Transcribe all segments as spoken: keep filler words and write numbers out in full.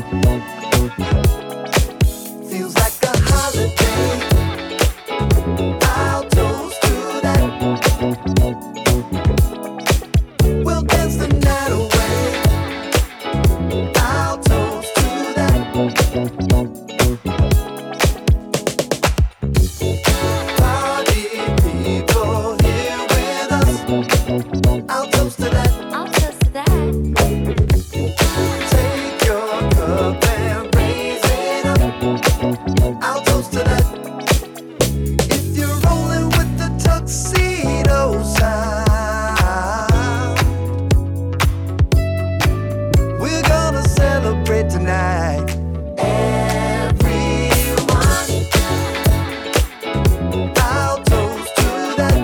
Feels like a holiday. I'll toast to that. We'll dance the night away. I'll toast to that. Party people here with us. I'll toast to that. I'll toast to that. Take your cup and raise it up. I'll toast to that. If you're rolling with the tuxedo sound, we're gonna celebrate tonight. Everyone, I'll toast to that.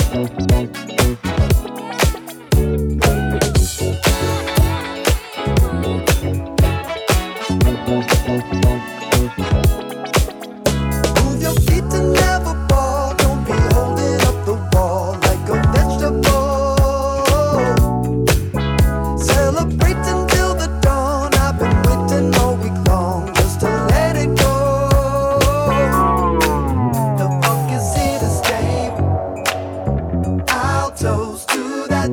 Move your feet and never fall. Don't be holding up the wall like a vegetable. Celebrate until the dawn. I've been waiting all week long just to let it go. The funk is here to stay. I'll toast to that.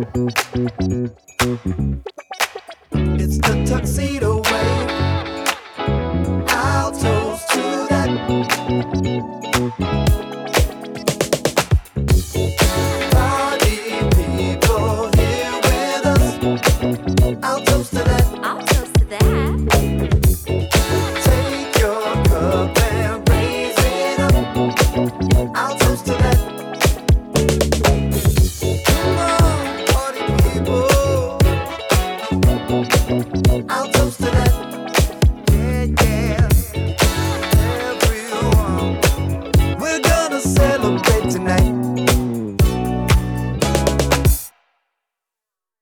It's the tuxedo wave. I'll toast to that. Party people here with us. I'll toast to that. I'll toast to that. Take your cup and raise it up. I'll toast to that. Come on, party people. I'll toast to that.